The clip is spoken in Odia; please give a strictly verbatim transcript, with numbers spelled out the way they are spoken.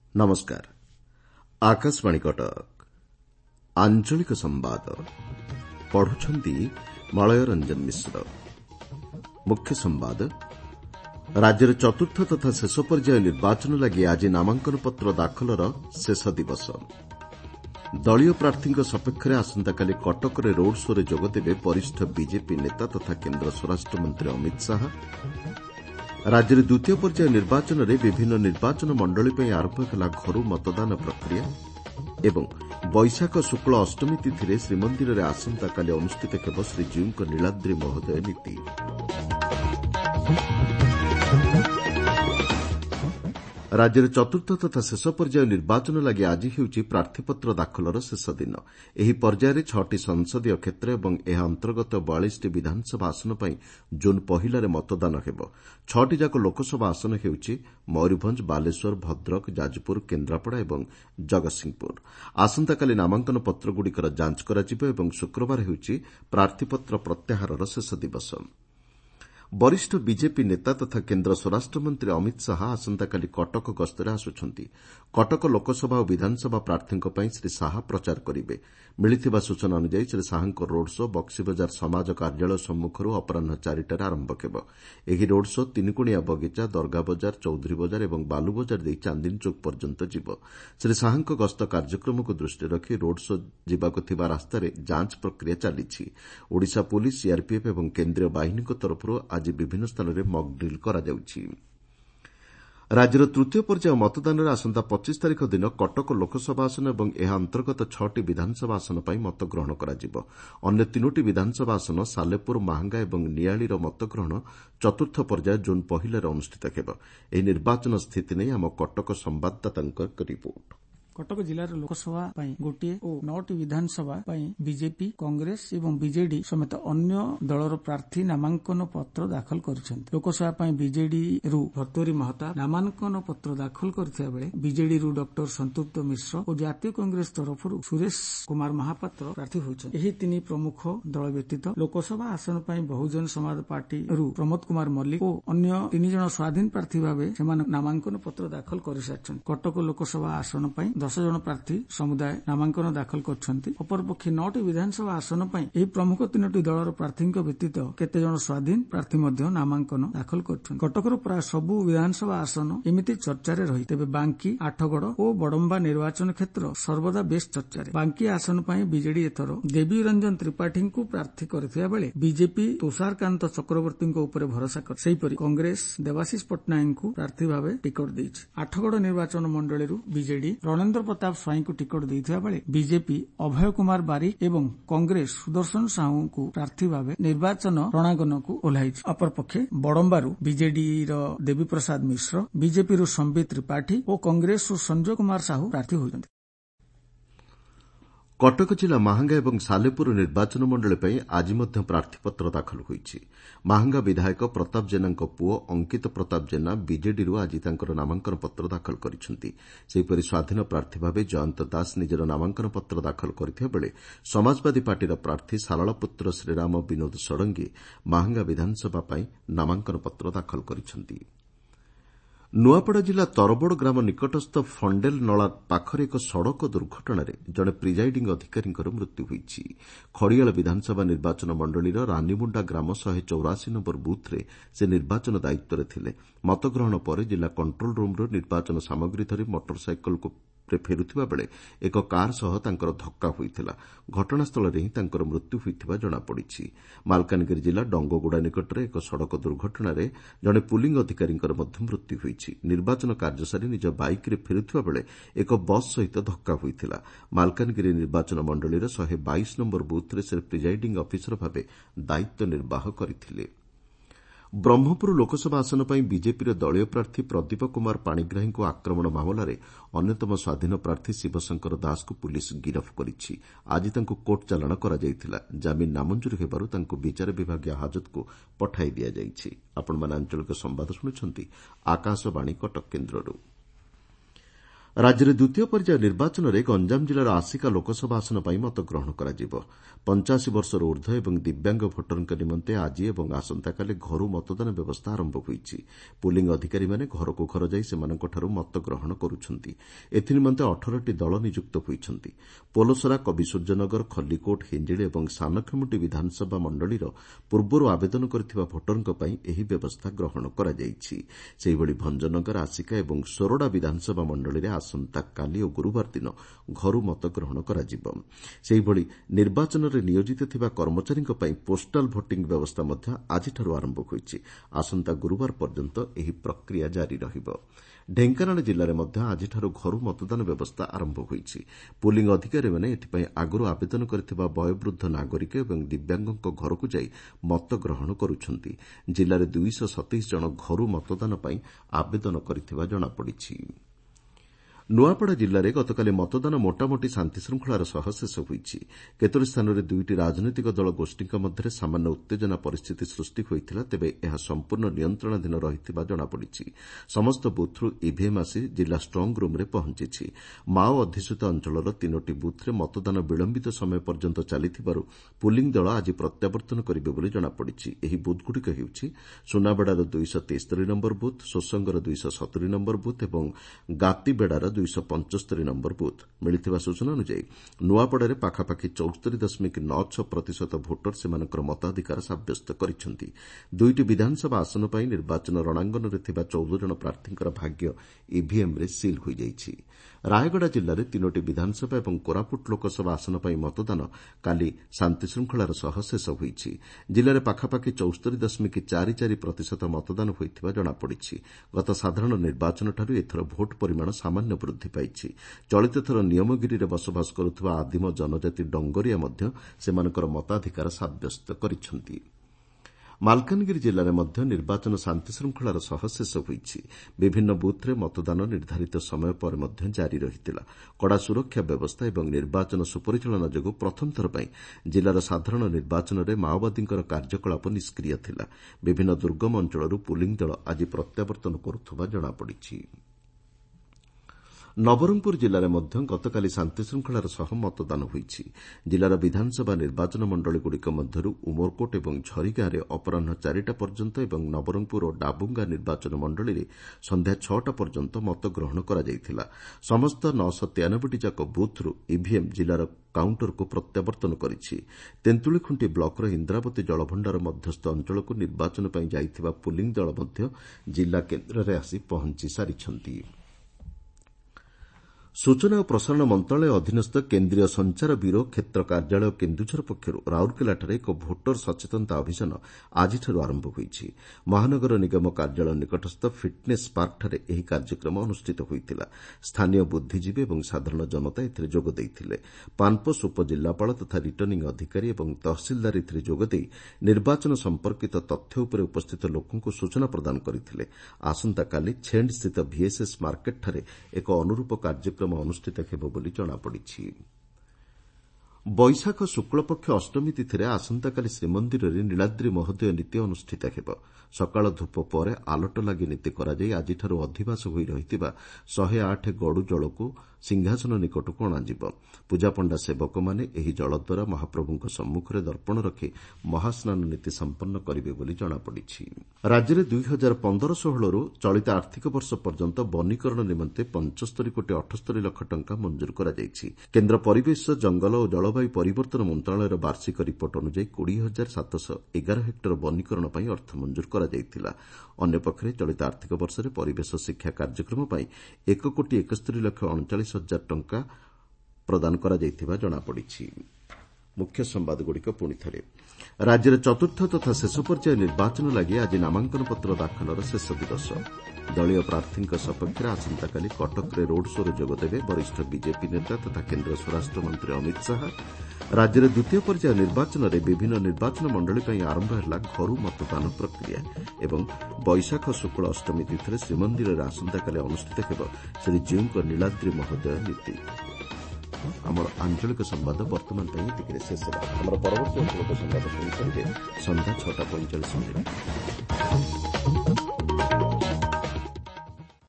नमस्कार। आकाशवाणी कटक आंचलिक संवाद पढ़ुछंती मलय रंजन मिश्र। मुख्य संवाद राज्य चतुर्थ तथा शेष पर्याय निर्वाचन लगी आज नामांकन पत्र दाखलर शेष दिवस। दलीय प्रार्थी सपक्ष आसंताकाली कटक रोड शो रे जोगदेवे वरिष्ठ बीजेपी नेता तथा केन्द्र स्वराष्ट्र मंत्री अमित शाह। राज्य में द्वितीय पर्याय निर्वाचन में विभिन्न निर्वाचन मंडली पर आरंभ कला घरू मतदान प्रक्रिया एवं बैशाख शुक्ल अष्टमी तिथि श्रीमंदिर में आसंताकाली अनुष्ठित हेब श्रीजीऊ नीलाद्री महोदय नीति। राज्य में चतुर्थ तथा शेष पर्याय निर्वाचन लगी आज हेउछि प्रार्थीपत्र दाखलर शेष दिन। एही पर्यायर छटी संसदीय क्षेत्र एवं एहा अंतर्गत बयालीस विधानसभा आसन पर जून पहिलारे मतदान हेब। छटी जाक लोकसभा आसन हेउछि मयूरभंज, बालेश्वर, भद्रक, जाजपुर, केन्द्रापड़ा एवं जगतसिंहपुर। आसंताकाली नामांकन पत्रगुड़िकर जांच कराजिब एवं शुक्रवार हेउछि प्रार्थीपत्र प्रत्याहारर शेष दिवस। वरिष्ठ बीजेपी नेता तथा केन्द्र स्वराष्ट्र मंत्री अमित शाह आसंताकाली कटक गस्तरे आसुछंती। कटक लोकसभा और विधानसभा प्रार्थींक पई श्री शाह प्रचार करिवे। मिलिथिबा सूचना अनुसार श्री शाहଙ୍କ रोड शो बक्सीबजार समाज कार्यालय सम्मुखରୁ अपराह चारिटार आरंभ हेब। ଏହି ରୋଡ୍ ଶୋ ତିନିକୋଣିଆ ବଗିଚା, ଦରଗା ବଜାର, ଚୌଧୁରୀ ବଜାର ଏବଂ ବାଲୁ ବଜାର ଦେଇ ଚାନ୍ଦିନୀ ଚୌକ ପର୍ଯ୍ୟନ୍ତ ଯିବ। ଶ୍ରୀ ଶାହଙ୍କ ଗସ୍ତ କାର୍ଯ୍ୟକ୍ରମକୁ ଦୃଷ୍ଟିରେ ରଖି ରୋଡ୍ ଶୋ ଯିବାକୁ ଥିବା ରାସ୍ତାରେ ଯାଞ୍ଚ ପ୍ରକ୍ରିୟା ଚାଲିଛି। ଓଡ଼ିଶା ପୁଲିସ୍, ସିଆର୍ପିଏଫ୍ ଏବଂ କେନ୍ଦ୍ରୀୟ ବାହିନୀଙ୍କ ତରଫରୁ ଆଜି ବିଭିନ୍ନ ସ୍ଥାନରେ ମକ୍ ଡ୍ରିଲ୍ କରାଯାଉଛି। राज्यर तृतीय पर्याय मतदान आसंता पच्चीस तारिख दिन कटक लोकसभा आसन और यह अंतर्गत छटी विधानसभा आसन पर मतग्रहण कर अन्य तीनोटी विधानसभा आसन सालेपुर, माहांगा और नियालीर मतग्रहण चतुर्थ पर्याय जून पहिलार अनुष्ठित हेब। ଏହି ନିର୍ବାଚନ ସ୍ଥିତି ନେଇ ଆମ କଟକ ସମ୍ବାଦଦାତାଙ୍କ ରିପୋର୍ଟ। कटक जिलार लोकसभा गोटे और नौटी विधानसभा बीजेपी, कांग्रेस और बीजेडी समेत अन्य दलर प्रार्थी नामांकन पत्र दाखल करिसेंति। लोकसभा बीजेडी रु भर्तरी महता नामांकन पत्र दाखल करथिया बेले बीजेडी रु डॉक्टर संतृप्त मिश्र और जातीय कांग्रेस तरफ सुरेश कुमार महापात्र प्रार्थी होइछन्। एही तीन प्रमुख दल व्यतीत लोकसभा आसन पर बहुजन समाज पार्टी रु प्रमोद कुमार मल्लिक और अन्य तीन जन स्वाधीन प्रार्थी भाव नामांकन पत्र दाखल करिसारछन्। कटक लोकसभा आसन पर दस जन प्रार्थी समुदाय नामांकन दाखल करछन्ति। अपरपक्षे नौटी विधानसभा आसन पर यह प्रमुख तीनोटी दलर प्रार्थी व्यतीत केते जन स्वाधीन प्रार्थी मध्य नामांकन दाखल करछन्ति। कटकर प्राय सबु विधानसभा आसन एमिति चर्चारे रही। तेबे बांकी, आठगड़ और बड़म्बा निर्वाचन क्षेत्र सर्वदा बेस चर्चारे। बांकी आसन पर बीजेडी एथर देवी रंजन त्रिपाठी को प्रार्थी करथिया बेले बीजेपी तुषारकांत चक्रवर्ती उपर भरोसा कर सेहीपरि कांग्रेस देवाशीष पट्टनायक को प्रार्थी भाव टिकट देइछि। आठगड़ निर्वाचन मंडली बीजेडी रणेन्द्र प्रताप स्वाई को टिकट देइथिया बेले बीजेपी अभय कुमार बारिक एवं कांग्रेस सुदर्शन साहू को प्रार्थी भाव निर्वाचन रणांगन को ओह्लाइछि। अपरपक्षे बड़म्बारू बीजेडी देवी प्रसाद मिश्र, बीजेपी संबित त्रिपाठी और कांग्रेस संजय कुमार साहू प्रार्थी होइछन्ति। कटक जिला माहांगा और सालेपुर निर्वाचन मंडली पर आज मध्य प्रार्थीपत्र दाखल होइछि। माहांगा विधायक प्रताप जेना पुओ अंकित प्रताप जेना बीजेडी आज तांकर नामांकन पत्र दाखल करिसेंति। सेहीपरि स्वाधीन प्रार्थी भाव जयंत दास निजर नामांकन पत्र दाखल करथिया बेले समाजवादी पार्टीर प्रार्थी सालालपुत्र श्रीराम विनोद षडंगी माहांगा विधानसभा पर नामांकन पत्र दाखल करिसेंति। नुआपड़ा जिला तरबड़ ग्राम निकटस्थ फंडेल नला पाखरे एक सड़क दुर्घटन जड़े प्रिजाइडिंग अधिकारी मृत्यु होइछि। खड़ियाल विधानसभा निर्वाचन मंडलीर रानीमुंडा ग्राम शहे चौरासी नंबर बुथ्रे से निर्वाचन दायित्व थे। मतग्रहण पर जिला कंट्रोल रूम्रु निर्वाचन सामग्री धरी मोटरसाइकल को फेरुथिबा बेले एक कार सह तांकर धक्का होइथिला। घटनास्थल रे ही तांकर मृत्यु होइथिबा जणा पड़िछि। मालकानगिरी जिला डंगोगुड़ा निकटरे एक सड़क दुर्घटन जड़े पुलिंग अधिकारींकर मध्य मृत्यु होइछि। निर्वाचन कार्य सारी निज बाइक रे फेरुथिबा बेले एक बस सहित धक्का होइथिला। मालकानगिरी निर्वाचन मंडलीर शहे बाईस नंबर बुथ्रे से प्रिजाइडिंग अफिसर भावे दायित्व निर्वाह करथिले। ब्रह्मपुर लोकसभा आसन पर बीजेपी दलीय प्रार्थी प्रदीप कुमार पाणिग्राही को आक्रमण मामलें अन्यतम स्वाधीन प्रार्थी शिवशंकर दास को पुलिस गिरफ्त करिछि। आज तांको कोर्ट चालाण करा जायतिला। जमीन नामंजूर हेबारु तांको विचार विभागीय हाजत को पठाई दिया जायछि। आपण माने आंचलिक संवाद शुणुछंती आकाशवाणी कटक केन्द्ररू। ରାଜ୍ୟରେ ଦ୍ୱିତୀୟ ପର୍ଯ୍ୟାୟ ନିର୍ବାଚନରେ ଗଞ୍ଜାମ ଜିଲ୍ଲାର ଆସିକା ଲୋକସଭା ଆସନ ପାଇଁ ମତଗ୍ରହଣ କରାଯିବ। ପଞ୍ଚାଅଶୀ ବର୍ଷରୁ ଊର୍ଦ୍ଧ୍ୱ ଏବଂ ଦିବ୍ୟାଙ୍ଗ ଭୋଟରଙ୍କ ନିମନ୍ତେ ଆଜି ଏବଂ ଆସନ୍ତାକାଲି ଘରୁ ମତଦାନ ବ୍ୟବସ୍ଥା ଆରମ୍ଭ ହୋଇଛି। ପୁଲିଂ ଅଧିକାରୀମାନେ ଘରକୁ ଘର ଯାଇ ସେମାନଙ୍କଠାରୁ ମତଗ୍ରହଣ କରୁଛନ୍ତି। ଏଥିନିମନ୍ତେ ଅଠରଟି ଦଳ ନିଯୁକ୍ତ ହୋଇଛନ୍ତି। ପୋଲସରା, କବିସୂର୍ଯ୍ୟନଗର, ଖଲ୍ଲିକୋଟ, ହିଞ୍ଜିଳି ଏବଂ ସାନଖେମୁଣ୍ଡି ବିଧାନସଭା ମଣ୍ଡଳୀର ପୂର୍ବରୁ ଆବେଦନ କରିଥିବା ଭୋଟରଙ୍କ ପାଇଁ ଏହି ବ୍ୟବସ୍ଥା ଗ୍ରହଣ କରାଯାଇଛି। ସେହିଭଳି ଭଞ୍ଜନଗର, ଆସିକା ଏବଂ ସୋରଡା ବିଧାନସଭା ମଣ୍ଡଳୀରେ ଆସନ୍ତାକାଲି ଓ ଗୁରୁବାର ଦିନ ଘରୁ ମତଗ୍ରହଣ କରାଯିବ। ସେହିଭଳି ନିର୍ବାଚନରେ ନିୟୋଜିତ ଥିବା କର୍ମଚାରୀଙ୍କ ପାଇଁ ପୋଷ୍ଟାଲ ଭୋଟିଂ ବ୍ୟବସ୍ଥା ମଧ୍ୟ ଆଜିଠାରୁ ଆରମ୍ଭ ହୋଇଛି। ଆସନ୍ତା ଗୁରୁବାର ପର୍ଯ୍ୟନ୍ତ ଏହି ପ୍ରକ୍ରିୟା ଜାରି ରହିବ। ଢେଙ୍କାନାଳ ଜିଲ୍ଲାରେ ମଧ୍ୟ ଆଜିଠାରୁ ଘରୁ ମତଦାନ ବ୍ୟବସ୍ଥା ଆରମ୍ଭ ହୋଇଛି। ପୁଲିଂ ଅଧିକାରୀମାନେ ଏଥିପାଇଁ ଆଗରୁ ଆବେଦନ କରିଥିବା ବୟୋବୃଦ୍ଧ ନାଗରିକ ଏବଂ ଦିବ୍ୟାଙ୍ଗଙ୍କ ଘରକୁ ଯାଇ ମତଗ୍ରହଣ କରୁଛନ୍ତି। ଜିଲ୍ଲାରେ ଦୁଇଶହ ସତେଇଶ ଜଣ ଘରୁ ମତଦାନ ପାଇଁ ଆବେଦନ କରିଥିବା ଜଣାପଡ଼ିଛି। ନୂଆପଡ଼ା ଜିଲ୍ଲାରେ ଗତକାଲି ମତଦାନ ମୋଟାମୋଟି ଶାନ୍ତିଶୃଙ୍ଖଳାର ସହ ଶେଷ ହୋଇଛି। କେତୋଟି ସ୍ଥାନରେ ଦୁଇଟି ରାଜନୈତିକ ଦଳ ଗୋଷ୍ଠୀଙ୍କ ମଧ୍ୟରେ ସାମାନ୍ୟ ଉତ୍ତେଜନା ପରିସ୍ଥିତି ସୃଷ୍ଟି ହୋଇଥିଲା, ତେବେ ଏହା ସମ୍ପୂର୍ଣ୍ଣ ନିୟନ୍ତ୍ରଣାଧୀନ ରହିଥିବା ଜଣାପଡ଼ିଛି। ସମସ୍ତ ବୁଥ୍ରୁ ଇଭିଏମ୍ ଆସି ଜିଲ୍ଲା ଷ୍ଟ୍ରଙ୍ଗ ରୁମ୍ରେ ପହଞ୍ଚିଛି। ମାଓ ଅଧ୍ୟୁଷିତ ଅଞ୍ଚଳର ତିନୋଟି ବୁଥ୍ରେ ମତଦାନ ବିଳମ୍ବିତ ସମୟ ପର୍ଯ୍ୟନ୍ତ ଚାଲିଥିବାରୁ ପୁଲିଂ ଦଳ ଆଜି ପ୍ରତ୍ୟାବର୍ତ୍ତନ କରିବେ ବୋଲି ଜଣାପଡ଼ିଛି। ଏହି ବୁଥ୍ଗୁଡ଼ିକ ହେଉଛି ସୁନାବେଡ଼ାର ଦୁଇଶହ ତେସ୍ତରୀ ନମ୍ବର ବୁଥ୍, ସୋସଙ୍ଗର ଦୁଇଶହ ସତୁରୀ ନମ୍ବର ବୁଥ୍ ଏବଂ ଗାତିବେଡ଼ାର ଦୁଇଶହ ପଞ୍ଚସ୍ତରୀ ନମ୍ବର ବୁଥ୍। ମିଳିଥିବା ସୂଚନା ଅନୁଯାୟୀ ନୂଆପଡ଼ାରେ ପାଖାପାଖି ଚଉସ୍ତରୀ ଦଶମିକ ନଅ ଛଅ ପ୍ରତିଶତ ଭୋଟର ସେମାନଙ୍କର ମତାଧିକାର ସାବ୍ୟସ୍ତ କରିଛନ୍ତି। ଦୁଇଟି ବିଧାନସଭା ଆସନ ପାଇଁ ନିର୍ବାଚନ ରଣାଙ୍ଗନରେ ଥିବା ଚଉଦ ଜଣ ପ୍ରାର୍ଥୀଙ୍କର ଭାଗ୍ୟ ଇଭିଏମ୍ରେ ସିଲ୍ ହୋଇଯାଇଛି। ରାୟଗଡ଼ା ଜିଲ୍ଲାରେ ତିନୋଟି ବିଧାନସଭା ଏବଂ କୋରାପୁଟ ଲୋକସଭା ଆସନ ପାଇଁ ମତଦାନ କାଲି ଶାନ୍ତିଶୃଙ୍ଖଳାର ସହ ଶେଷ ହୋଇଛି। ଜିଲ୍ଲାରେ ପାଖାପାଖି ଚଉସ୍ତରୀ ଦଶମିକ ଚାରି ଚାରି ପ୍ରତିଶତ ମତଦାନ ହୋଇଥିବା ଜଣାପଡ଼ିଛି। ଗତ ସାଧାରଣ ନିର୍ବାଚନଠାରୁ ଏଥର ଭୋଟ୍ ପରିମାଣ ସାମାନ୍ୟ ବୃଦ୍ଧି ପାଇଛି। ଚଳିତ ଥର ନିୟମଗିରିରେ ବସବାସ କରୁଥିବା ଆଦିମ ଜନଜାତି ଡଙ୍ଗରିଆ ମଧ୍ୟ ସେମାନଙ୍କର ମତାଧିକାର ସାବ୍ୟସ୍ତ କରିଛନ୍ତି। ମାଲକାନଗିରି ଜିଲ୍ଲାରେ ମଧ୍ୟ ନିର୍ବାଚନ ଶାନ୍ତିଶୃଙ୍ଖଳାର ସହ ଶେଷ ହୋଇଛି। ବିଭିନ୍ନ ବୁଥ୍ରେ ମତଦାନ ନିର୍ଦ୍ଧାରିତ ସମୟ ପରେ ମଧ୍ୟ ଜାରି ରହିଥିଲା। କଡ଼ା ସୁରକ୍ଷା ବ୍ୟବସ୍ଥା ଏବଂ ନିର୍ବାଚନ ସୁପରିଚାଳନା ଯୋଗୁଁ ପ୍ରଥମ ଥର ପାଇଁ ଜିଲ୍ଲାର ସାଧାରଣ ନିର୍ବାଚନରେ ମାଓବାଦୀଙ୍କର କାର୍ଯ୍ୟକଳାପ ନିଷ୍କ୍ରିୟ ଥିଲା। ବିଭିନ୍ନ ଦୁର୍ଗମ ଅଞ୍ଚଳରୁ ପୁଲିଂ ଦଳ ଆଜି ପ୍ରତ୍ୟାବର୍ତ୍ତନ କରୁଥିବା ଜଣାପଡ଼ିଛି। ନବରଙ୍ଗପୁର ଜିଲ୍ଲାରେ ମଧ୍ୟ ଗତକାଲି ଶାନ୍ତିଶୃଙ୍ଖଳାର ସହ ମତଦାନ ହୋଇଛି। ଜିଲ୍ଲାର ବିଧାନସଭା ନିର୍ବାଚନ ମଣ୍ଡଳୀଗୁଡ଼ିକ ମଧ୍ୟରୁ ଉମରକୋଟ ଏବଂ ଝରିଗାଁରେ ଅପରାହ୍ନ ଚାରିଟା ପର୍ଯ୍ୟନ୍ତ ଏବଂ ନବରଙ୍ଗପୁର ଓ ଡାବୁଙ୍ଗା ନିର୍ବାଚନ ମଣ୍ଡଳୀରେ ସନ୍ଧ୍ୟା ଛଅଟା ପର୍ଯ୍ୟନ୍ତ ମତଗ୍ରହଣ କରାଯାଇଥିଲା। ସମସ୍ତ ନଅଶହ ତେୟାନବେଟି ଯାକ ବୁଥ୍ରୁ ଇଭିଏମ୍ ଜିଲ୍ଲାର କାଉଣ୍ଟରକୁ ପ୍ରତ୍ୟାବର୍ତ୍ତନ କରିଛି। ତେନ୍ତୁଳିଖୁଣ୍ଟି ବ୍ଲକର ଇନ୍ଦ୍ରାବତୀ ଜଳଭଣ୍ଡାର ମଧ୍ୟସ୍ଥ ଅଞ୍ଚଳକୁ ନିର୍ବାଚନ ପାଇଁ ଯାଇଥିବା ପୁଲିଂ ଦଳ ମଧ୍ୟ ଜିଲ୍ଲା କେନ୍ଦ୍ରରେ ଆସି ପହଞ୍ଚି ସାରିଛନ୍ତି। ସୂଚନା ଓ ପ୍ରସାରଣ ମନ୍ତ୍ରଣାଳୟ ଅଧୀନସ୍ଥ କେନ୍ଦ୍ରୀୟ ସଞ୍ଚାର ବ୍ୟୁରୋ କ୍ଷେତ୍ର କାର୍ଯ୍ୟାଳୟ କେନ୍ଦୁଝର ପକ୍ଷରୁ ରାଉରକେଲାଠାରେ ଏକ ଭୋଟର ସଚେତନତା ଅଭିଯାନ ଆଜିଠାରୁ ଆରମ୍ଭ ହୋଇଛି। ମହାନଗର ନିଗମ କାର୍ଯ୍ୟାଳୟ ନିକଟସ୍ଥ ଫିଟ୍ନେସ୍ ପାର୍କଠାରେ ଏହି କାର୍ଯ୍ୟକ୍ରମ ଅନୁଷ୍ଠିତ ହୋଇଥିଲା। ସ୍ଥାନୀୟ ବୁଦ୍ଧିଜୀବୀ ଏବଂ ସାଧାରଣ ଜନତା ଏଥିରେ ଯୋଗ ଦେଇଥିଲେ। ପାନପୋଷ ଉପଜିଲ୍ଲାପାଳ ତଥା ରିଟର୍ଣ୍ଣିଂ ଅଧିକାରୀ ଏବଂ ତହସିଲଦାର ଏଥିରେ ଯୋଗଦେଇ ନିର୍ବାଚନ ସମ୍ପର୍କିତ ତଥ୍ୟ ଉପରେ ଉପସ୍ଥିତ ଲୋକଙ୍କୁ ସୂଚନା ପ୍ରଦାନ କରିଥିଲେ। ଆସନ୍ତାକାଲି ଛେଣ୍ଡସ୍ଥିତ ଭିଏସ୍ଏସ୍ ମାର୍କେଟଠାରେ ଏକ ଅନୁରୂପ କାର୍ଯ୍ୟକ୍ରମ ଅନୁଷ୍ଠିତ ହେବ ବୋଲି ଜଣାପଡ଼ିଛି। ବୈଶାଖ ଶୁକ୍ଳପକ୍ଷ ଅଷ୍ଟମୀ ତିଥିରେ ଆସନ୍ତାକାଲି ଶ୍ରୀମନ୍ଦିରରେ ନୀଳାଦ୍ରି ମହୋଦୟ ନୀତି ଅନୁଷ୍ଠିତ ହେବ। ସକାଳ ଧୂପ ପରେ ଆଲଟ ଲାଗି ନୀତି କରାଯାଇ ଆଜିଠାରୁ ଅଧିବାସ ହୋଇ ରହିଥିବା ଶହେ ଆଠ ଗଡୁ ଜଳକୁ ସିଂହାସନ ନିକଟକୁ ଅଣାଯିବ। ପୂଜାପଣ୍ଡା ସେବକମାନେ ଏହି ଜଳଦ୍ୱାରା ମହାପ୍ରଭୁଙ୍କ ସମ୍ମୁଖରେ ଦର୍ପଣ ରଖି ମହାସ୍ନାନ ନୀତି ସମ୍ପନ୍ନ କରିବେ ବୋଲି ଜଣାପଡ଼ିଛି। ରାଜ୍ୟରେ ଦୁଇ ହଜାର ପନ୍ଦର ଷୋହଳରୁ ଚଳିତ ଆର୍ଥିକ ବର୍ଷ ପର୍ଯ୍ୟନ୍ତ ବନୀକରଣ ନିମନ୍ତେ ପଞ୍ଚସ୍ତରୀ କୋଟି ଅଠସ୍ତରୀ ଲକ୍ଷ ଟଙ୍କା ମଞ୍ଜୁର କରାଯାଇଛି। କେନ୍ଦ୍ର ପରିବେଶ, ଜଙ୍ଗଲ ଓ ଜଳବାୟୁ ପରିବର୍ତ୍ତନ ମନ୍ତ୍ରଣାଳୟର ବାର୍ଷିକ ରିପୋର୍ଟ ଅନୁଯାୟୀ କୋଡ଼ିଏ ହଜାର ସାତଶହ ଏଗାର ହେକ୍ଟର ବନୀକରଣ ପାଇଁ ଅର୍ଥ ମଞ୍ଜୁର କରାଯାଇଥିଲା। ଅନ୍ୟପକ୍ଷରେ ଚଳିତ ଆର୍ଥିକ ବର୍ଷରେ ପରିବେଶ ଶିକ୍ଷା କାର୍ଯ୍ୟକ୍ରମ ପାଇଁ ଏକ କୋଟି ଏକସ୍ତରୀ ଲକ୍ଷ ଅଣଚାଳିଶ ହଜାର ଟଙ୍କା ପ୍ରଦାନ କରାଯାଇଥିବା ଜଣାପଡ଼ିଛି। ମୁଖ୍ୟ ସମ୍ବାଦଗୁଡ଼ିକ ପୁଣିଥରେ ରାଜ୍ୟରେ ଚତୁର୍ଥ ତଥା ଶେଷ ପର୍ଯ୍ୟାୟ ନିର୍ବାଚନ ଲାଗି ଆଜି ନାମାଙ୍କନପତ୍ର ଦାଖଲର ଶେଷ ଦିବସ। ଦଳୀୟ ପ୍ରାର୍ଥୀଙ୍କ ସପକ୍ଷରେ ଆସନ୍ତାକାଲି କଟକରେ ରୋଡ୍ ଶୋରେ ଯୋଗଦେବେ ବରିଷ୍ଠ ବିଜେପି ନେତା ତଥା କେନ୍ଦ୍ର ସ୍ୱରାଷ୍ଟ୍ରମନ୍ତ୍ରୀ ଅମିତ ଶାହା। ରାଜ୍ୟରେ ଦ୍ୱିତୀୟ ପର୍ଯ୍ୟାୟ ନିର୍ବାଚନରେ ବିଭିନ୍ନ ନିର୍ବାଚନ ମଣ୍ଡଳୀ ପାଇଁ ଆରମ୍ଭ ହେଲା ଘରୁ ମତଦାନ ପ୍ରକ୍ରିୟା ଏବଂ ବୈଶାଖ ଶୁକ୍ଳ ଅଷ୍ଟମୀ ତିଥିରେ ଶ୍ରୀମନ୍ଦିରରେ ଆସନ୍ତାକାଲି ଅନୁଷ୍ଠିତ ହେବ ଶ୍ରୀଜୀଉଙ୍କ ନୀଳାଦ୍ରି ମହୋଦୟ ନୀତି। ଆମର ଆଞ୍ଚଳିକ ସମ୍ବାଦ ବର୍ତ୍ତମାନ ପାଇଁ ଏତିକିରେ ଶେଷ ହେଲା। ଆମର ପରବର୍ତ୍ତୀ ଆଞ୍ଚଳିକ ସମ୍ବାଦ ଶୁଣିପାରିବେ ସନ୍ଧ୍ୟା ଛଅଟା ପଇଁଚାଳିଶ ମିନିଟ୍।